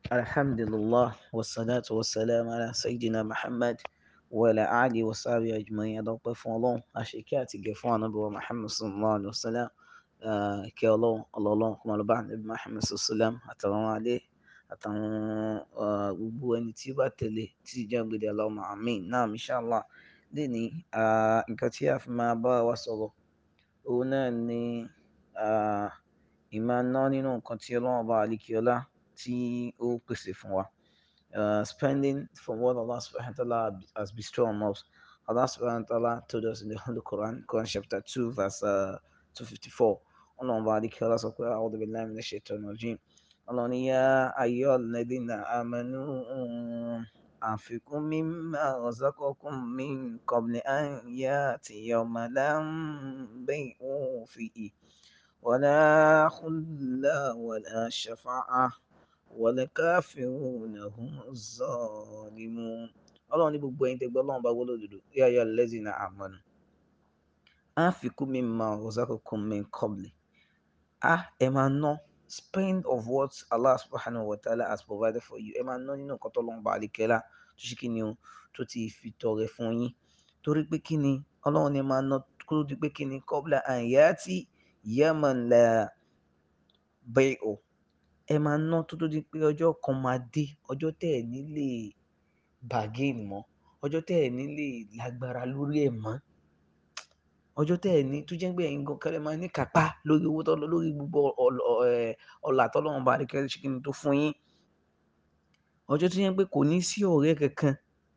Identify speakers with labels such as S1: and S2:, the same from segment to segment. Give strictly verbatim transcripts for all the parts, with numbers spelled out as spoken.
S1: Alhamdulillah wassalatu wassalamu ala sayyidina Muhammad wa ala alihi wa sahbihi ajma'in. Adọ́pẹ́ fún Ọlọ́run, àṣekẹ́ àti ìgẹ̀ fún ànábì wa Muhammad sallallahu alaihi wasallam. Ìkẹ́ Ọlọ́run, ọlọ́run kó máa lọ bá ànábì Muhammad sallallahu alaihi wasallam àtàwọn alẹ́ àtàwọn ah, gbogbo ẹni tí ó bá tẹ̀lé tí ìjà gbèdé Allahumma amin. Naam, inshallah lénìí ah, nǹkan tí a fi máa bá wa sọ̀rọ̀ òun náà ni ah, ìmáa ná nínú nǹkan tí Ọlọ́run bá alikiola tí ó pèsè fún wa. Uh, spending from what Allah subhanahu wa ta'ala has bestowed on us. Allah subhanahu wa ta'ala told us in the Holy Quran, Quran chapter two, verse uh, two fifty-four. Allah barik Allah saqwa a'udhu billahi minash shaitanir rajim. Allah ni ya ayyuhal ladhina amanu anfiqu mimma razaqakum min qabli an yati yawma lam bay'un fihi wala khulla wala shafa'a wal-kafiruna humu zalimun. Ọlọ́run ní gbogbo ẹ̀yin tẹ́ gbọ́ Ọlọ́run bá gbọ́ lódodo. Ya ayyuhal lazina amanu anfiqu mimma razaqakum min qabli. Ah, ẹ máa ná, spend of what Allah subhanahu wa ta'ala has provided for you. Ẹ máa ná nínú nǹkan t'Ọlọ́run bá alikẹ́lá tó ṣe kí ni o, tó ti fi tọrẹ fún yín. Torí pé kí ni Ọlọ́run ní ẹ máa ná kó tó di pé kí ni qabla an yati yawman la bay'un. Ẹ máa ná tó tó di pé ọjọ́ kan máa dé, ọjọ́ tẹ́ ẹ̀ ní lè bargain mọ́, ọjọ́ tẹ́ ẹ̀ ní lè lágbára lórí ẹ̀ mọ́, ọjọ́ tẹ́ ẹ̀ ní tó jẹ́ pé ẹ̀yin gan kẹ́lẹ́ máa ní kápá lórí owó tọ́lọ́ lórí gbogbo ọ̀lọ̀ ẹ̀ ọlà tọ́lọ́run bá alikẹ́lá ṣe kí ni tó fún yín. Ọjọ́ tó jẹ́ pé kò ní sí ọ̀rẹ́ kankan,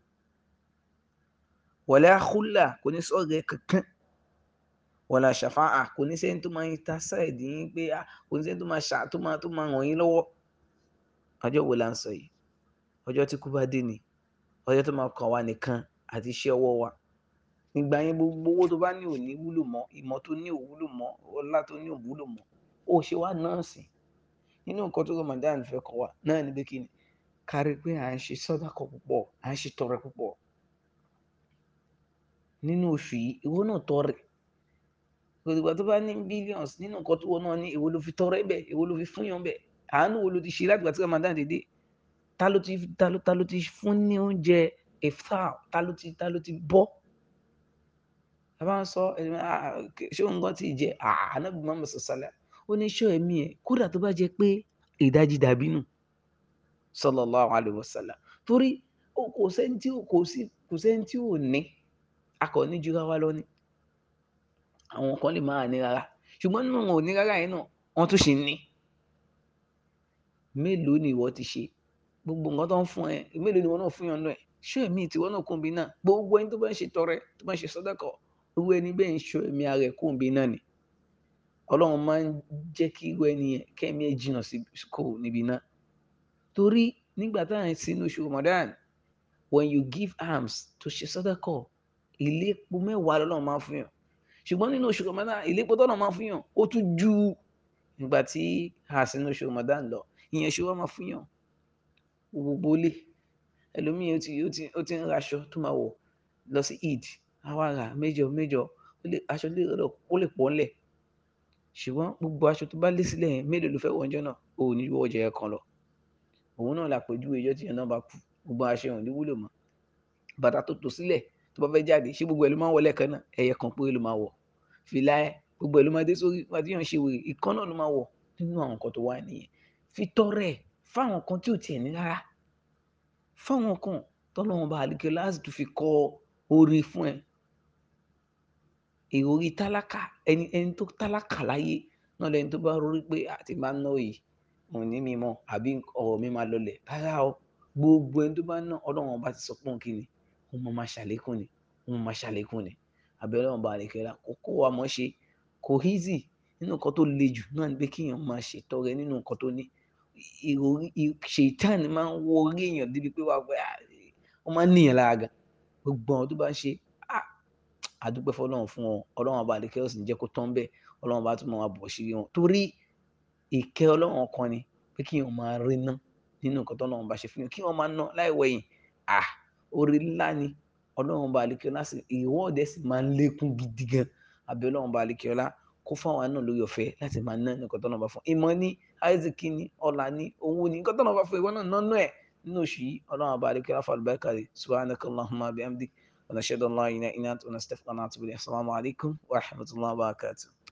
S1: wala khulla, kò ní sí ọ̀rẹ́ kankan, wala shafa'a, kò ní sẹ́ni tó máa intercede yín pé ah, kò ní sẹ́ni tó máa ṣà tó máa tó máa ràn yín lọ́wọ́. Ọjọ́ wo la ń sọ yìí? Ọjọ́ tí kú bá dé ni, ọjọ́ tó máa kàn wá nìkan àti iṣẹ́ ọwọ́ wa. Ìgbà yẹn gbogbo owó tó bá ní ò ní wúlò mọ́, ìmọ̀ tó ní ò wúlò mọ́, ọlá tó ní ò wúlò mọ́. Ó ṣe wá nọ́ọ̀sì. Nínú nǹkan tó Ramadan fẹ́ kọ́ wa náà ni pé kí ni? Ká rí pé à ń ṣe sàdákà púpọ̀, à ń ṣe tọrẹ púpọ̀. Nínú oṣù yìí, ìwọ náà tọrẹ. Kò dìgbà tó bá ní billions nínú nǹkan tó wọ náà ní èwo ló fi tọrẹ bẹ́ẹ̀, èwo ló fi fún yàn bẹ́ẹ̀. Àánú wo ló ti ṣe láti ìgbà tí Ramadan ti dé? Ta ló ti ta ló ta ló ti fún ní oúnjẹ iftar? Ta ló ti ta ló ti bọ́? A bá ń sọ ẹni ah, ṣé òun gan tí ì jẹ? Ah, Ànábì Muhammad sallallahu alaihi wasallam. Ó ní ṣọ́ ẹ̀mí ẹ̀ kódà tó bá jẹ́ pé ìdajì dàbínù sallallahu alaihi wasallam. Torí ó kò sẹ́ni tí ó kò sí kò sẹ́ni tí ò ní. A kò ní jura wa lọ ní. Àwọn kan lè máa ní rárá. Ṣùgbọ́n nínú wọn ò ní rárá yẹn náà, wọ́n tún ṣì ní. Mélòó ni ìwọ ti ṣe? Gbogbo nǹkan tó ń fún ẹ, mélòó ni ìwọ náà fún yàn nínú ẹ̀? Ṣọ́ ẹ̀mí tí ìwọ náà kúrò níbi náà. Gbogbo ẹni tó bá ń ṣe tọrẹ, tó bá ń ṣe sàdákà, irú ẹni bẹ́ẹ̀ ń ṣọ́ ẹ̀mí ara ẹ̀ kúrò níbi náà ni. Ọlọ́run máa ń jẹ́ kí irú ẹni yẹn kẹ́mi ẹ̀ jìnnà sí kúrò níbi náà. Torí nígbà tá à ń sínú oṣù Ramadan, when you give alms tó ṣe sàdákà, ìlépo mẹ́wàá lọ́lọ́run máa ń fún yàn. Ṣùgbọ́n nínú oṣù Ramadan, ìlépo tọ́lọ́run máa ń fún yàn, ó tún ju nígbà tí a sínú oṣù Ramadan lọ. Ìyẹn ṣe wá máa fún yàn gbogbo ilé. Ẹlòmíì ó ti ó ti ó ti ń ra aṣọ tó máa wọ̀ lọ sí Eid. A wá ra méjọ méjọ. Ó lè aṣọ lè rọ̀ ó lè pọ̀ ńlẹ̀. Ṣùgbọ́n gbogbo aṣọ tó bá lé sílẹ̀ yẹn mélòó ló fẹ́ wọ̀ ńjọ́ náà? O ò ní wọ ọjà ẹ̀ kan lọ. Òun náà la pèjúwe ìjọ́ tí ẹ̀yàn náà bá kú. Gbogbo aṣọ yẹn ò ní wúlò mọ́. Bàtà tó tò sílẹ̀ tó bá fẹ́ jáde, ṣé gbogbo ẹ̀ ló máa ń wọ̀ lẹ́ẹ̀kan náà? Ẹyẹ kan péré ló máa wọ̀. Fìlà ẹ, gbogbo ẹ̀ ló máa dé sórí. Nígbà tí èèyàn ṣe wèrè, ìkan náà ló máa wọ̀. Nínú àwọn nǹkan tó wà nìyẹn. Fi tọrẹ fáwọn kan tí ò tiẹ̀ ní rárá. Fáwọn kan tọ́lọ́run bá alikẹ́lá sì tún fi kọ oore fún ẹ. Ìròrí tálákà, ẹni ẹni tó tálákà láyé náà lẹni tó bá rórí pé àti máa ń ná yìí, mo ní mi mọ̀ àbí ọ̀rọ̀ mi máa lọlẹ̀. Rárá o, gbogbo ẹni tó bá ná Ọlọ́run bá ti sọ pé òun kí ni, òun máa máa ṣàlékún ni, òun máa ṣàlékún ni. Àbí Ọlọ́run bá alikẹ́lá kó kó wa mọ̀ ṣe, kò easy nínú nǹkan tó le jù náà ni pé kí èèyàn máa ṣe tọrẹ nínú nǹkan tó ní. Ìròrí ṣèitán máa ń wọ orí èèyàn débi pé wà pé ó máa ń níyàn lára gan. Gbogbo àwọn tó bá ń ṣe, ah, a dúpẹ́ fún Ọlọ́run fún wọn. Ọlọ́run bá alikẹ́lá ó sì ń jẹ́ kó tán bẹ́ẹ̀. Ọlọ́run bá tún máa bọ̀ sí wọn. Torí ìkẹ́ Ọlọ́run kan ni pé kí èèyàn máa rí ná nínú nǹkan tó Ọlọ́run bá ṣe fún yàn. Kí wọ́n máa ná láì wẹ̀yìn. Ah, oore ńlá ni. Ọlọ́run bá alikẹ́lá sì reward ẹ̀ sì máa ń lékún gidi gan. Àbí Ọlọ́run bá alikẹ́lá kó fún àwa náà lórí ọ̀fẹ́ láti máa ná nǹkan tó Ọlọ́run bá fún. Ìmọ̀ ni àìsíkí ni ọ̀la ni owó ni nǹkan tọ́nà bá fún ìwọ náà nánú ẹ̀ nínú oṣù yìí ọlọ́run àbá àdékẹ́ láfa àlùbáríkà rẹ̀ subhanakallahumma bihamdik wa nashhadu an la ilaha illa anta nastaghfiruka wa natubu ilayk assalamu alaikum wa rahmatullahi wa barakatuh.